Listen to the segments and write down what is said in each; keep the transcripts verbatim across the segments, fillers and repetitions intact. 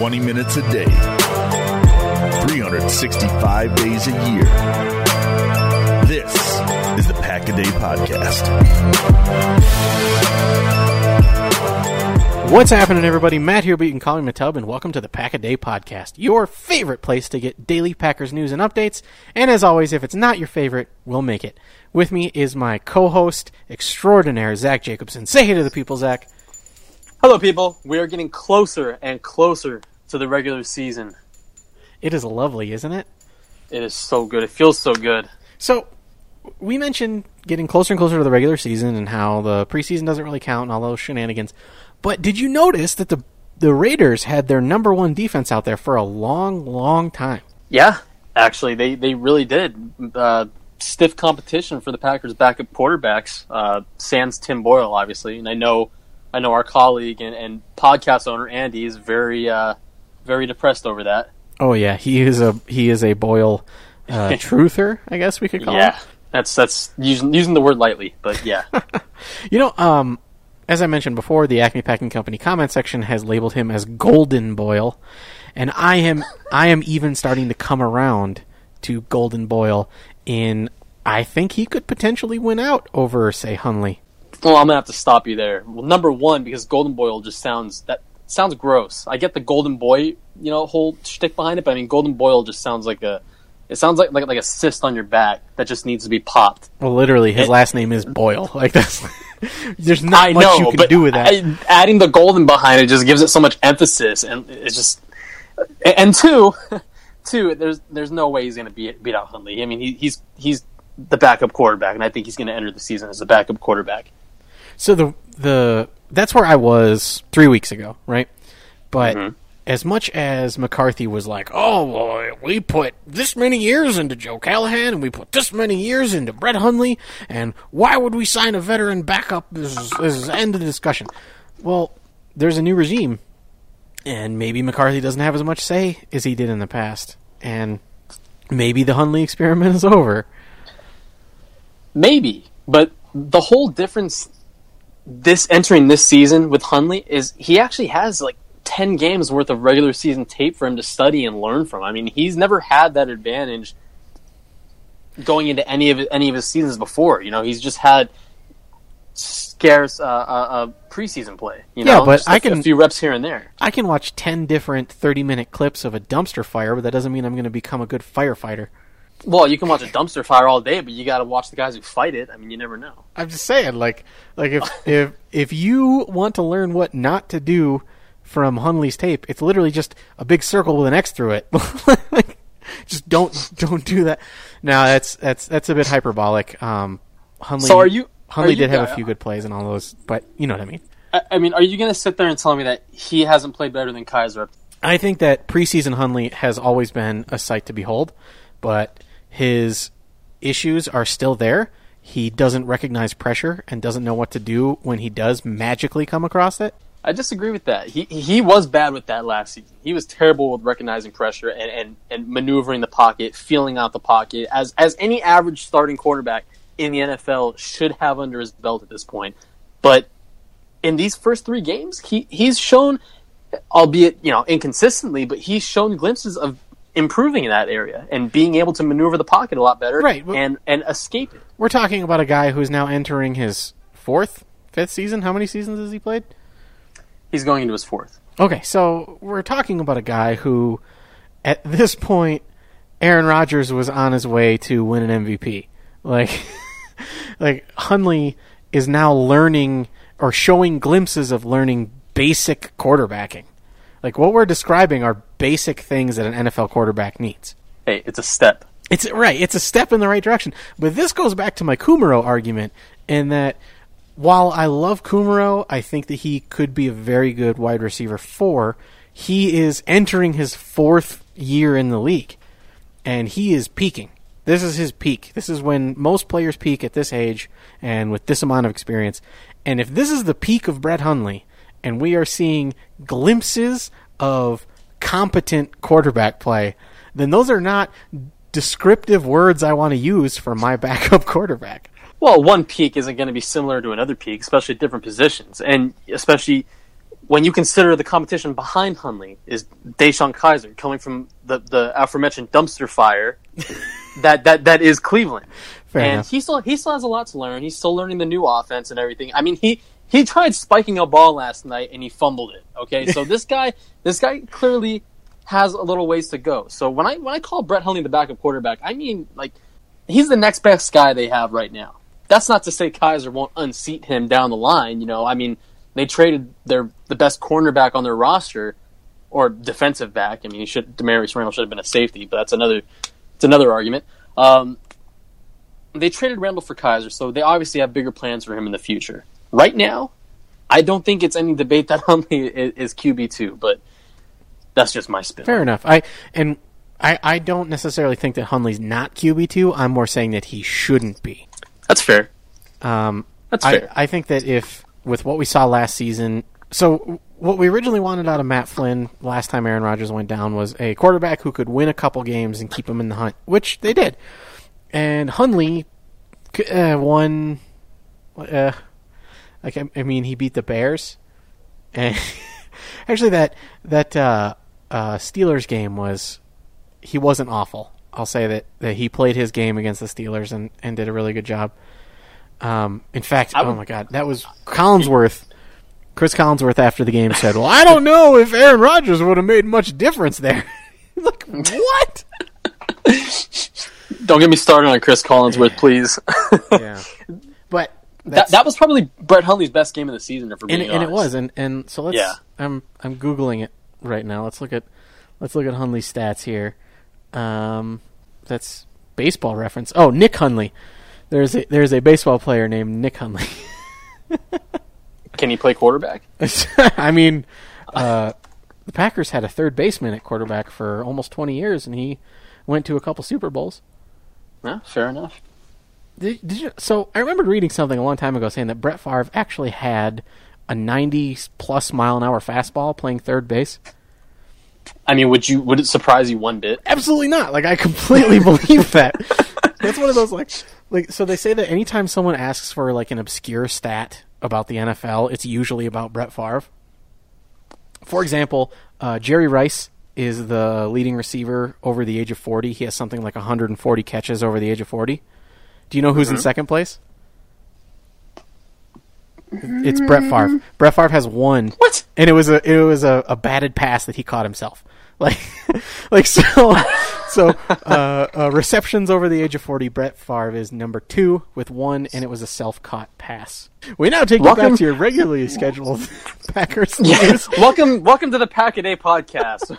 twenty minutes a day, three hundred sixty-five days a year. This is the Pack a Day Podcast. What's happening, everybody? Matt here, but you can call me Matub, and welcome to the Pack a Day Podcast, your favorite place to get daily Packers news and updates. And as always, if it's not your favorite, we'll make it. With me is my co-host extraordinaire, Zach Jacobson. Say hey to the people, Zach. Hello, people. We are getting closer and closer to the regular season. It is lovely, isn't it? It is so good. It feels so good. So, we mentioned getting closer and closer to the regular season and how the preseason doesn't really count and all those shenanigans. But did you notice that the the Raiders had their number one defense out there for a long, long time? Yeah, actually, they, they really did. Uh, stiff competition for the Packers' backup quarterbacks, uh, sans Tim Boyle, obviously. And I know I know our colleague and, and podcast owner, Andy, is very uh, very depressed over that. Oh, yeah. He is a he is a Boyle uh, truther, I guess we could call yeah, him. Yeah, that's, that's using, using the word lightly, but yeah. you know, um... as I mentioned before, the Acme Packing Company comment section has labeled him as Golden Boyle, and I am I am even starting to come around to Golden Boyle in I think he could potentially win out over, say, Hundley. Well, I'm going to have to stop you there. Well, number one, because Golden Boyle just sounds that sounds gross. I get the Golden Boy, you know, whole shtick behind it, but I mean, Golden Boyle just sounds like a It sounds like, like like a cyst on your back that just needs to be popped. Well, literally, his it, last name is Boyle. Like that's there's not I much know, you can but do with that. I, adding the golden behind it just gives it so much emphasis, and it's just. And two, two, there's there's no way he's going to beat beat out Hundley. I mean, he, he's he's the backup quarterback, and I think he's going to enter the season as a backup quarterback. So the the that's where I was three weeks ago, right? But. Mm-hmm. As much as McCarthy was like, oh, well, we put this many years into Joe Callahan, and we put this many years into Brett Hundley, and why would we sign a veteran backup? This is, this is end of the discussion. Well, there's a new regime, and maybe McCarthy doesn't have as much say as he did in the past, and maybe the Hundley experiment is over. Maybe, but the whole difference this entering this season with Hundley is he actually has, like, ten games worth of regular season tape for him to study and learn from. I mean, he's never had that advantage going into any of any of his seasons before. You know, he's just had scarce uh, uh, uh, preseason play. You know, yeah, but just I a, can a few reps here and there. I can watch ten different thirty-minute clips of a dumpster fire, but that doesn't mean I'm going to become a good firefighter. Well, you can watch a dumpster fire all day, but you got to watch the guys who fight it. I mean, you never know. I'm just saying, like, like if if if you want to learn what not to do from Hundley's tape, it's literally just a big circle with an X through it. Like, just don't don't do that. Now that's that's that's a bit hyperbolic. Um, Hundley, so are you? Hundley are did you, have a few good plays and all those, but you know what I mean. I, I mean, are you going to sit there and tell me that he hasn't played better than Kaiser? I think that preseason Hundley has always been a sight to behold, but his issues are still there. He doesn't recognize pressure and doesn't know what to do when he does magically come across it. I disagree with that. He he was bad with that last season. He was terrible with recognizing pressure and, and, and maneuvering the pocket, feeling out the pocket, as as any average starting quarterback in the N F L should have under his belt at this point. But in these first three games, he, he's shown, albeit you know inconsistently, but he's shown glimpses of improving in that area and being able to maneuver the pocket a lot better, right, and, and escape it. We're talking about a guy who's now entering his fourth, fifth season. How many seasons has he played? He's going into his fourth. Okay, so we're talking about a guy who, at this point, Aaron Rodgers was on his way to win an M V P. Like, like Hundley is now learning or showing glimpses of learning basic quarterbacking. Like, what we're describing are basic things that an N F L quarterback needs. Hey, it's a step. It's right. It's a step in the right direction. But this goes back to my Kumaro argument in that while I love Kumaro, I think that he could be a very good wide receiver four. He is entering his fourth year in the league, and he is peaking. This is his peak. This is when most players peak at this age and with this amount of experience. And if this is the peak of Brett Hundley, and we are seeing glimpses of competent quarterback play, then those are not descriptive words I want to use for my backup quarterback. Well, one peak isn't going to be similar to another peak, especially at different positions. And especially when you consider the competition behind Hundley is Deshaun Kaiser coming from the, the aforementioned dumpster fire that, that, that is Cleveland. Fair and enough. he still he still has a lot to learn. He's still learning the new offense and everything. I mean, he, he tried spiking a ball last night and he fumbled it. Okay, so this guy this guy clearly has a little ways to go. So when I when I call Brett Hundley the backup quarterback, I mean like he's the next best guy they have right now. That's not to say Kaiser won't unseat him down the line. You know, I mean, they traded their the best cornerback on their roster, or defensive back. I mean, he should Demarius Randall should have been a safety, but that's another it's another argument. Um, they traded Randall for Kaiser, so they obviously have bigger plans for him in the future. Right now, I don't think it's any debate that Hundley is, is Q B two, but that's just my spin. Fair enough. I and I, I don't necessarily think that Hundley's not Q B two. I'm more saying that he shouldn't be. That's fair. Um, That's I, fair. I think that if, with what we saw last season, so what we originally wanted out of Matt Flynn last time Aaron Rodgers went down was a quarterback who could win a couple games and keep him in the hunt, which they did. And Hundley uh, won, uh, like, I mean, he beat the Bears. And actually, that, that uh, uh, Steelers game was, he wasn't awful. I'll say that, that he played his game against the Steelers and, and did a really good job. Um, in fact, would, oh my God, that was Collinsworth. Chris Collinsworth after the game said, well, I don't know if Aaron Rodgers would have made much difference there. Like, what? Don't get me started on Chris Collinsworth, please. Yeah. But that, that was probably Brett Hundley's best game of the season, if we're being and, honest. and it was. And, and so let's, yeah. I'm, I'm Googling it right now. Let's look at, let's look at Hundley's stats here. Um, that's Baseball Reference. Oh, Nick Hundley. There's a, there's a baseball player named Nick Hundley. Can he play quarterback? I mean, uh, the Packers had a third baseman at quarterback for almost twenty years, and he went to a couple Super Bowls. Yeah, fair enough. Did, did you, so I remember reading something a long time ago saying that Brett Favre actually had a ninety-plus mile an hour fastball playing third base. I mean, would you would it surprise you one bit? Absolutely not. Like, I completely believe that. That's one of those, like, like, so they say that anytime someone asks for, like, an obscure stat about the N F L, it's usually about Brett Favre. For example, uh, Jerry Rice is the leading receiver over the age of forty. He has something like one hundred forty catches over the age of forty. Do you know who's mm-hmm. in second place? It's Brett Favre. Brett Favre has one. What? And it was a it was a, a batted pass that he caught himself. Like, like so, so uh, uh, receptions over the age of forty. Brett Favre is number two with one, and it was a self-caught pass. We now take welcome. you back to your regularly scheduled Packers news. Yes. welcome, welcome to the Pack a Day podcast.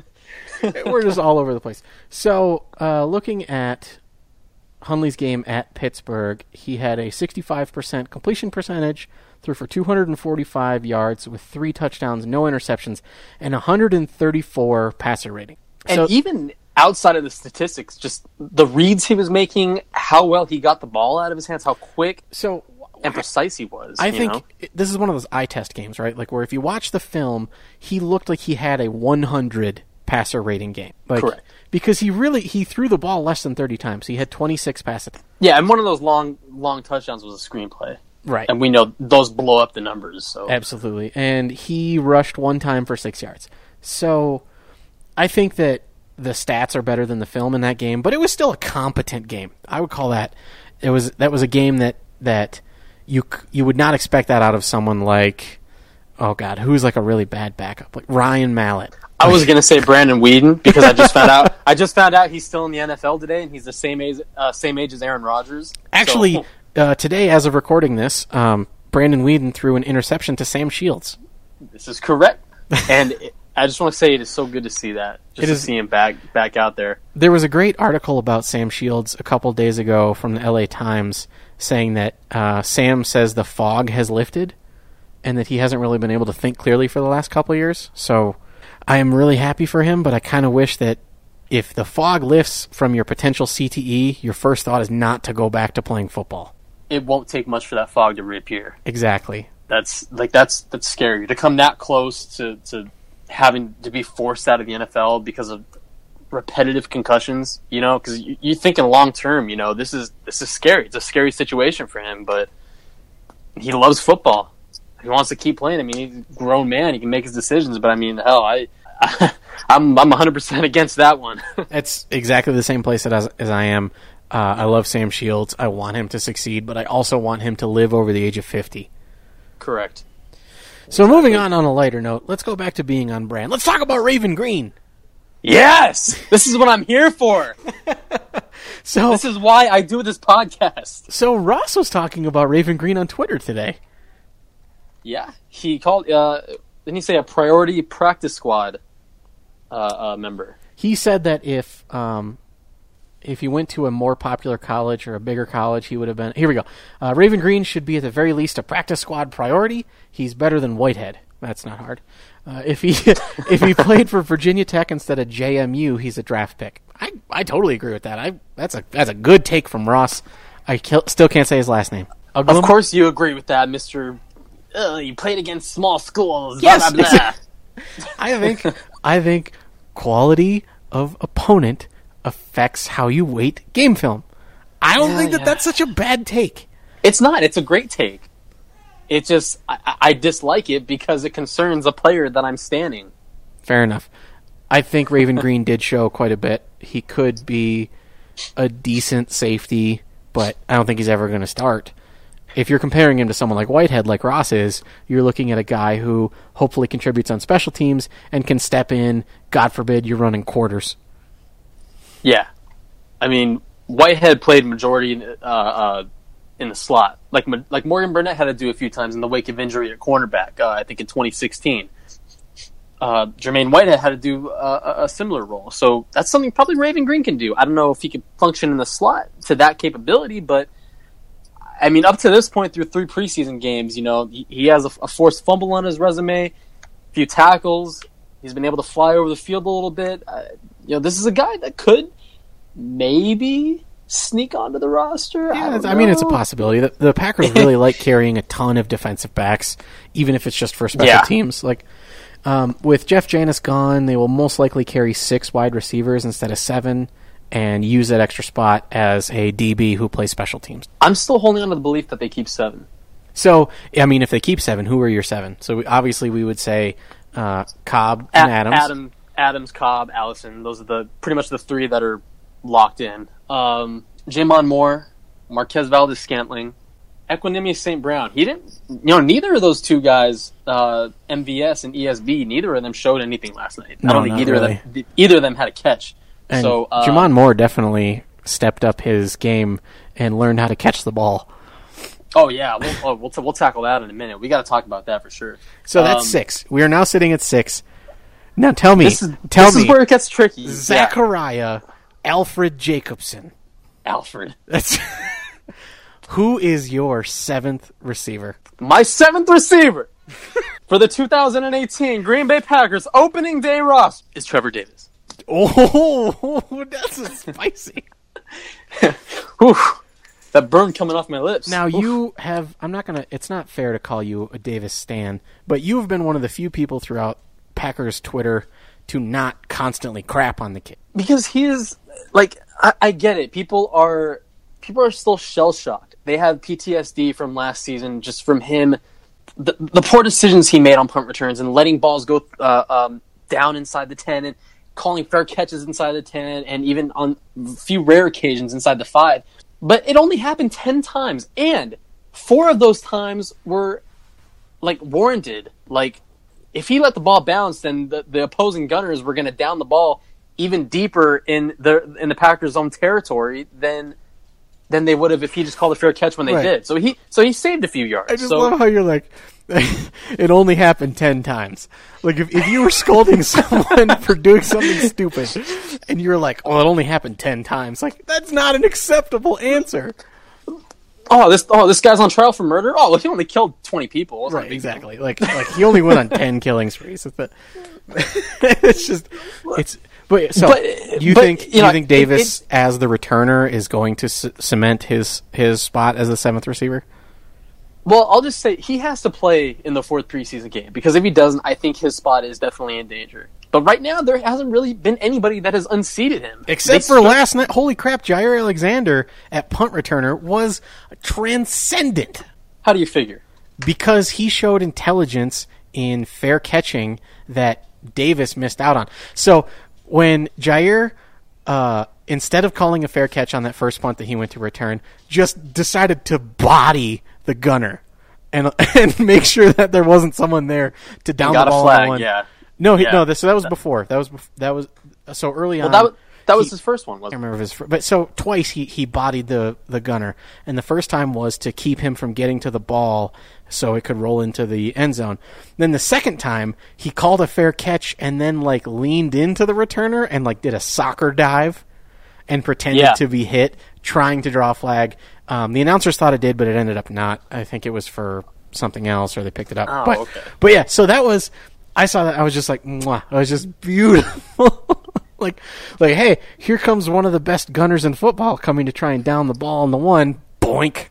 We're just all over the place. So, uh, looking at Hundley's game at Pittsburgh, he had a sixty-five percent completion percentage, threw for two hundred forty-five yards with three touchdowns, no interceptions, and one hundred thirty-four passer rating. And so, even outside of the statistics, just the reads he was making, how well he got the ball out of his hands, how quick so, and precise he was. I you think know? this is one of those eye test games, right? Like, where if you watch the film, he looked like he had a one hundred passer rating game. Like, correct. Because he really he threw the ball less than thirty times. He had twenty-six pass attempts. Yeah, and one of those long long touchdowns was a screenplay. Right. And we know those blow up the numbers. So absolutely. And he rushed one time for six yards. So I think that the stats are better than the film in that game, but it was still a competent game. I would call that it was that was a game that that you you would not expect that out of someone like, oh God, who's like a really bad backup, like Ryan Mallett. I was gonna say Brandon Weeden because I just found out. I just found out he's still in the N F L today, and he's the same age, uh, same age as Aaron Rodgers. Actually, so. uh, today, as of recording this, um, Brandon Weeden threw an interception to Sam Shields. This is correct, and it, I just want to say it is so good to see that. Just it to is, see him back back out there. There was a great article about Sam Shields a couple days ago from the L A Times saying that uh, Sam says the fog has lifted, and that he hasn't really been able to think clearly for the last couple of years. So I am really happy for him, but I kind of wish that if the fog lifts from your potential C T E, your first thought is not to go back to playing football. It won't take much for that fog to reappear. Exactly. That's like that's that's scary to come that close to, to having to be forced out of the N F L because of repetitive concussions. You know, because you, you're thinking long term. You know, this is this is scary. It's a scary situation for him, but he loves football. he wants to keep playing. I mean, he's a grown man; he can make his decisions. But I mean, hell, I, I I'm I'm one hundred percent against that one. It's exactly the same place as as I am. Uh, I love Sam Shields. I want him to succeed, but I also want him to live over the age of fifty. Correct. So moving on on a lighter note, let's go back to being on brand. Let's talk about Raven Green. Yes! This is what I'm here for. So this is why I do this podcast. So Ross was talking about Raven Green on Twitter today. Yeah. He called, uh, didn't he say a priority practice squad uh, uh, member? He said that if um, if he went to a more popular college or a bigger college, he would have been... Here we go. Uh, Raven Green should be at the very least a practice squad priority. He's better than Whitehead. That's not hard. Uh, if he if he played for Virginia Tech instead of J M U, he's a draft pick. I, I totally agree with that. I that's a that's a good take from Ross. I kill, still can't say his last name. Of course you agree with that, Mister Uh, you played against small schools. Yes, blah, blah, blah. I think I think quality of opponent affects how you weight game film. I don't Yeah, think that yeah. that's such a bad take. It's not. It's a great take. It just, I, I dislike it because it concerns a player that I'm standing. Fair enough. I think Raven Green did show quite a bit. He could be a decent safety, but I don't think he's ever going to start. If you're comparing him to someone like Whitehead, like Ross is, you're looking at a guy who hopefully contributes on special teams and can step in, God forbid, you're running quarters. Yeah. I mean, Whitehead played majority uh, uh, in the slot. Like like Morgan Burnett had to do a few times in the wake of injury at cornerback, uh, I think in twenty sixteen. Uh, Jermaine Whitehead had to do uh, a, a similar role. So that's something probably Raven Green can do. I don't know if he could function in the slot to that capability, but I mean, up to this point through three preseason games, you know, he, he has a, a forced fumble on his resume, a few tackles. He's been able to fly over the field a little bit. Uh, you know, this is a guy that could maybe sneak onto the roster. Yeah, I, don't I mean, know. it's a possibility. The, the Packers really like carrying a ton of defensive backs, even if it's just for special Yeah. teams. Like um, with Jeff Janis gone, they will most likely carry six wide receivers instead of seven, and use that extra spot as a D B who plays special teams. I'm still holding on to the belief that they keep seven. So, I mean, if they keep seven, who are your seven? So we, obviously we would say uh, Cobb and A- Adams. Adam, Adams, Cobb, Allison. Those are the pretty much the three that are locked in. Um, Jamon Moore, Marquez Valdez-Scantling, Equanimous Saint Brown. He didn't, you know, neither of those two guys, uh, M V S and E S B, neither of them showed anything last night. No, I don't think not either really. of them, either of them had a catch. And so uh, Jamon Moore definitely stepped up his game and learned how to catch the ball. Oh yeah, we'll oh, we'll, t- we'll tackle that in a minute. We got to talk about that for sure. So that's Um, six. We are now sitting at six. Now tell me, This is tell this me, is where it gets tricky. Yeah. Zachariah Alfred Jacobson. Alfred, That's who is your seventh receiver? my seventh receiver for the two thousand eighteen Green Bay Packers opening day roster is Trevor Davis. Oh, that's a spicy. Whew. That burn coming off my lips. Now Oof. you have. I'm not gonna. It's not fair to call you a Davis stan, but you have been one of the few people throughout Packers Twitter to not constantly crap on the kid. because he is like I, I get it. People are people are still shell shocked. They have P T S D from last season, just from him, the, the poor decisions he made on punt returns and letting balls go uh, um, down inside the ten and calling fair catches inside the ten, and even on a few rare occasions inside the five. But it only happened ten times, and four of those times were like warranted. Like if he let the ball bounce, then the, the opposing gunners were going to down the ball even deeper in the in the Packers' own territory than than they would have if he just called a fair catch when they Right. did. So he so he saved a few yards. I just so, love how you're like, it only happened ten times. Like, if, if you were scolding someone for doing something stupid, and you're like, well, it only happened ten times, like, that's not an acceptable answer. oh this oh this guy's on trial for murder. Oh, well, he only killed twenty people. It's not a Right, big deal. exactly. Like, like he only went on ten killing sprees. It's, the, it's just, it's, but, so, But- you but, think, you you know, think it- Davis, as the returner, is going to c- cement his, his spot as the seventh receiver? Well, I'll just say he has to play in the fourth preseason game, because if he doesn't, I think his spot is definitely in danger. But right now, there hasn't really been anybody that has unseated him. Except They for start- last night. Holy crap, Jair Alexander at punt returner was transcendent. How do you figure? because he showed intelligence in fair catching that Davis missed out on. So when Jair, uh, instead of calling a fair catch on that first punt that he went to return, just decided to body the gunner and and make sure that there wasn't someone there to down got the ball a flag, on one. yeah. No, he, Yeah. no. This, so that was before. That was bef- that was so early Well, on. that was, that was he- his first one, I wasn't can't remember if his, fir- but so twice he, he bodied the, the gunner, and the first time was to keep him from getting to the ball so it could roll into the end zone. Then the second time he called a fair catch and then like leaned into the returner and like did a soccer dive and pretended Yeah. to be hit, trying to draw a flag. Um, the announcers thought it did, but it ended up not. I think it was for something else, or they picked it up. Oh, but, okay. but yeah, so that was. I saw that. I was just like, mwah. I was just beautiful. like, like, hey, here comes one of the best gunners in football coming to try and down the ball on the one. Boink.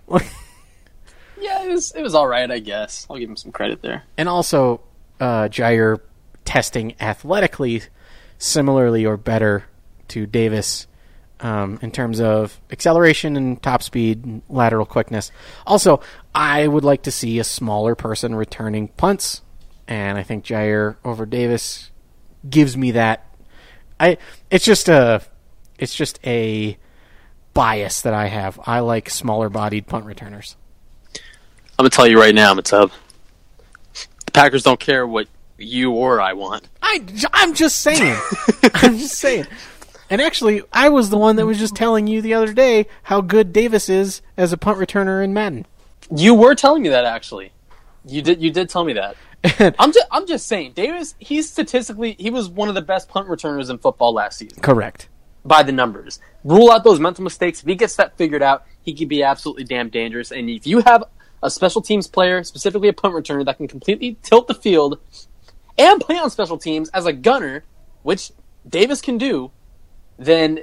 Yeah, it was it was all right, I guess. I'll give him some credit there. And also, uh, Jair testing athletically similarly or better to Davis um, in terms of acceleration and top speed and lateral quickness. Also, I would like to see a smaller person returning punts. And I think Jair over Davis gives me that. I it's just a it's just a bias that I have. I like smaller bodied punt returners. I'm gonna tell you right now, Matub. The Packers don't care what you or I want. I I'm just saying. I'm just saying. And actually, I was the one that was just telling you the other day how good Davis is as a punt returner in Madden. You were telling me that actually. You did you did tell me that. I'm just I'm just saying, Davis, he's statistically he was one of the best punt returners in football last season. Correct. By the numbers. Rule out those mental mistakes. If he gets that figured out, he could be absolutely damn dangerous. And if you have a special teams player, specifically a punt returner, that can completely tilt the field and play on special teams as a gunner, which Davis can do, then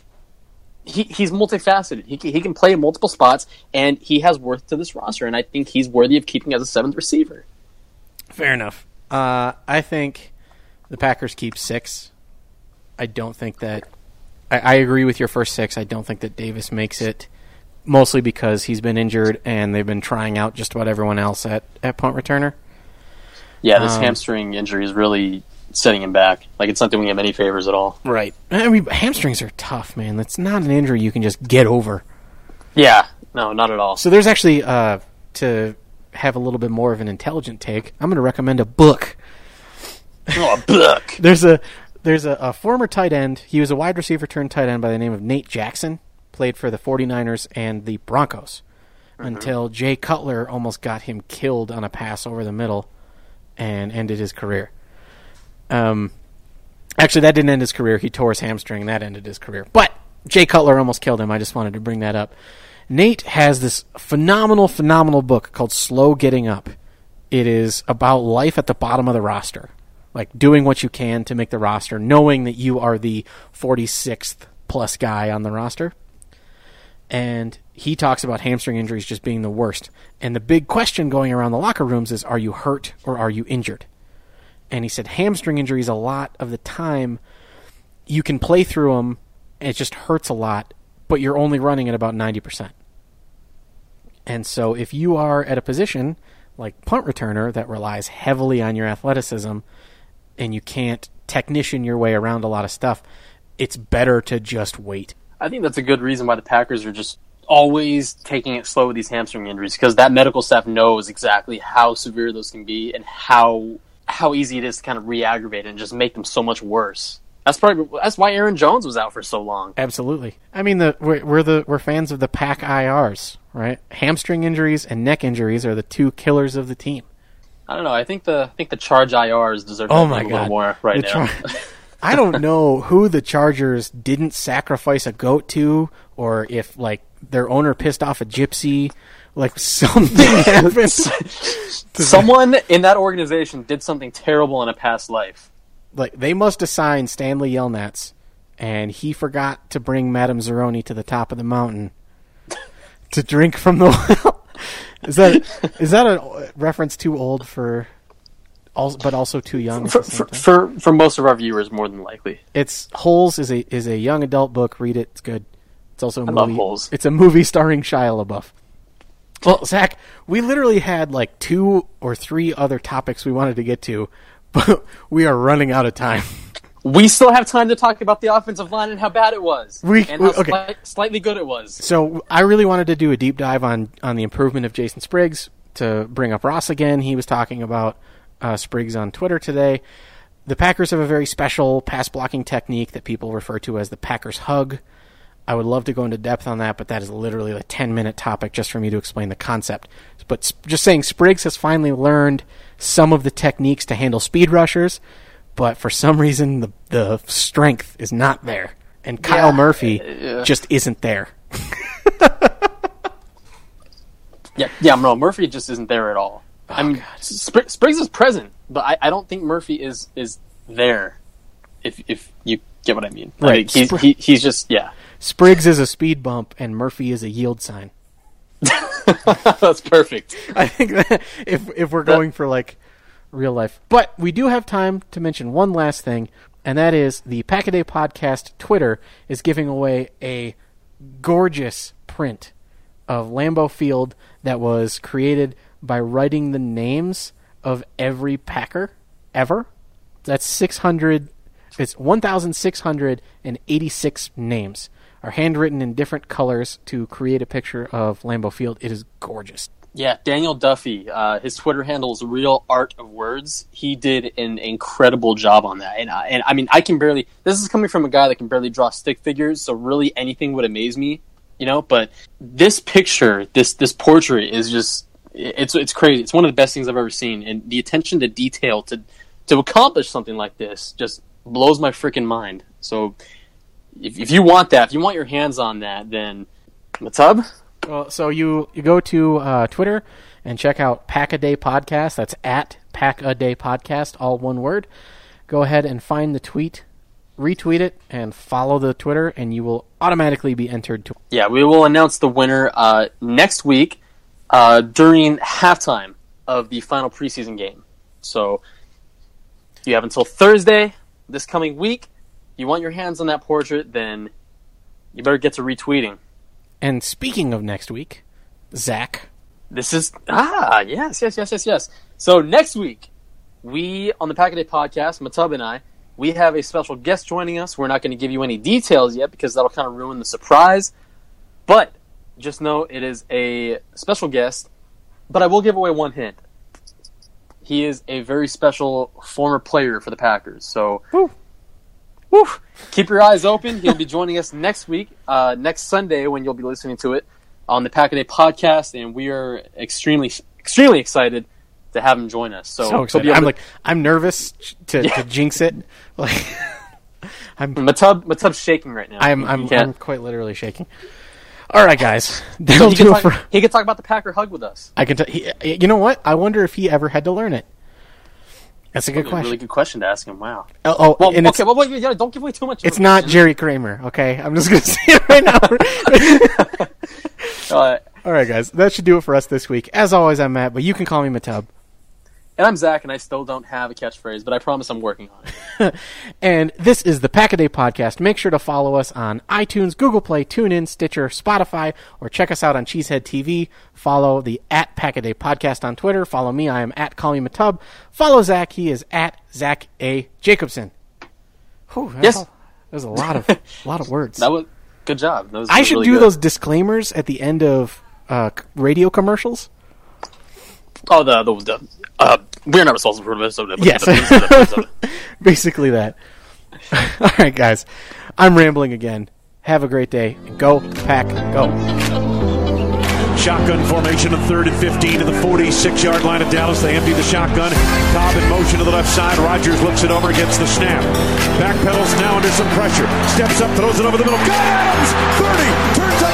he he's multifaceted. He can, he can play in multiple spots, and he has worth to this roster. And I think he's worthy of keeping as a seventh receiver. Fair enough. Uh, I think the Packers keep six. I don't think that... I, I agree with your first six. I don't think that Davis makes it, mostly because he's been injured and they've been trying out just about everyone else at, at punt returner. Yeah, this Um, hamstring injury is really setting him back. Like, it's not doing him any favors at all. Right. I mean, hamstrings are tough, man. That's not an injury you can just get over. Yeah, no, not at all. So there's actually, uh, to have a little bit more of an intelligent take, I'm going to recommend a book. Oh, a book. There's a there's a, a former tight end. He was a wide receiver turned tight end by the name of Nate Jackson. Played for the 49ers and the Broncos mm-hmm. until Jay Cutler almost got him killed on a pass over the middle and ended his career. Um, actually, that didn't end his career. He tore his hamstring, and that ended his career. But Jay Cutler almost killed him. I just wanted to bring that up. Nate has this phenomenal, phenomenal book called Slow Getting Up. It is about life at the bottom of the roster, like doing what you can to make the roster, knowing that you are the forty-sixth plus guy on the roster. And he talks about hamstring injuries just being the worst. And the big question going around the locker rooms is, are you hurt or are you injured? And he said hamstring injuries a lot of the time, you can play through them, and it just hurts a lot, but you're only running at about ninety percent. And so if you are at a position like punt returner that relies heavily on your athleticism and you can't technician your way around a lot of stuff, it's better to just wait. I think that's a good reason why the Packers are just always taking it slow with these hamstring injuries, because that medical staff knows exactly how severe those can be and how how easy it is to kind of re-aggravate and just make them so much worse. That's probably that's why Aaron Jones was out for so long. Absolutely. I mean, the we're, we're the we're fans of the Pack I Rs, right? Hamstring injuries and neck injuries are the two killers of the team. I don't know. I think the I think the Charge I Rs deserve Oh a my little God. more right The now. Char- I don't know who the Chargers didn't sacrifice a goat to, or if like their owner pissed off a gypsy, like something happened. Someone in that organization did something terrible in a past life. Like they must assign Stanley Yelnats, and he forgot to bring Madame Zeroni to the top of the mountain to drink from the well. Is that is that a reference too old for, also, but also too young? At For, the same for, time? for for most of our viewers, more than likely. It's Holes is a is a young adult book. Read it; it's good. It's also a I movie. love Holes. It's a movie starring Shia LaBeouf. Well, Zach, we literally had like two or three other topics we wanted to get to, but we are running out of time. We still have time to talk about the offensive line and how bad it was, we, and how okay. sli- slightly good it was. So I really wanted to do a deep dive on, on the improvement of Jason Spriggs. To bring up Ross again, he was talking about uh, Spriggs on Twitter today. The Packers have a very special pass blocking technique that people refer to as the Packers hug. I would love to go into depth on that, but that is literally a ten-minute topic just for me to explain the concept. But just saying, Spriggs has finally learned some of the techniques to handle speed rushers, but for some reason the the strength is not there, and Kyle yeah, Murphy uh, just isn't there. yeah, yeah, no, Murphy just isn't there at all. Oh, I mean, God. Spr- Spriggs is present, but I, I don't think Murphy is is there. If if you get what I mean, Right. Like, he's Spr- he, he's just yeah. Spriggs is a speed bump, and Murphy is a yield sign. That's perfect. I think that if if we're going for like real life, but we do have time to mention one last thing, and that is the Pack-A-Day Podcast Twitter is giving away a gorgeous print of Lambeau Field that was created by writing the names of every Packer ever. That's six hundred. It's one thousand six hundred and eighty-six names are handwritten in different colors to create a picture of Lambeau Field. It is gorgeous. Yeah, Daniel Duffy, uh, his Twitter handle is Real Art of Words. He did an incredible job on that. And, uh, and I mean, I can barely, this is coming from a guy that can barely draw stick figures, so really anything would amaze me, you know? But this picture, this this portrait is just, it's it's crazy. It's one of the best things I've ever seen. And the attention to detail to, to accomplish something like this just blows my freaking mind. So if, if you want that, if you want your hands on that, then Matub? Well, so you, you go to uh, Twitter and check out Pack-A-Day Podcast. That's at Pack-A-Day Podcast, all one word. Go ahead and find the tweet, retweet it, and follow the Twitter, and you will automatically be entered to. Yeah, we will announce the winner uh, next week uh, during halftime of the final preseason game. So you have until Thursday this coming week. You want your hands on that portrait, then you better get to retweeting. And speaking of next week, Zach. This is, ah, yes, yes, yes, yes, yes. So next week, we, on the Pack-A-Day Podcast, Matub and I, we have a special guest joining us. We're not going to give you any details yet because that'll kind of ruin the surprise. But just know it is a special guest. But I will give away one hint. He is a very special former player for the Packers. So, Woo. woo, keep your eyes open. He'll be joining us next week, uh, next Sunday when you'll be listening to it on the Pack-A-Day Podcast. And we are extremely, extremely excited to have him join us. So, So excited. I'm like, I'm nervous to, yeah. to jinx it. Like, I'm Matub, Matub's shaking right now. I'm You I'm, can't- I'm quite literally shaking. All right, guys, So that'll he, can do it talk, for. he can talk about the Packer hug with us. I can. T- he, you know what? I wonder if he ever had to learn it. That's a good That's a question. really good question to ask him. Wow. Oh, oh Well, and okay, it's, well, wait, yeah, don't give away too much. it's not Jerry Kramer. Okay, I'm just gonna say it right now. Uh, All right, guys, that should do it for us this week. As always, I'm Matt, but you can call me Matub. and I'm Zach, and I still don't have a catchphrase, but I promise I'm working on it. And this is the Pack-A-Day Podcast. Make sure to follow us on iTunes, Google Play, TuneIn, Stitcher, Spotify, or check us out on Cheesehead T V. Follow the at Pack-A-Day Podcast on Twitter. Follow me. I am at Call Me Matub. Follow Zach. He is at Zach A. Jacobson. Whew, Yes. all, there's a lot of a lot of words. That was good job. That was, I that was should really do good. those disclaimers at the end of uh, c- radio commercials. Oh, the the, the uh, we're not responsible for this. Yes. Basically that. All right, guys. I'm rambling again. Have a great day. And go, Pack, go. Shotgun formation of third and fifteen to the forty-six-yard line of Dallas. They empty the shotgun. Cobb in motion to the left side. Rodgers looks it over, gets the snap. Backpedals now under some pressure. Steps up, throws it over the middle. Got Adams! thirty! Turns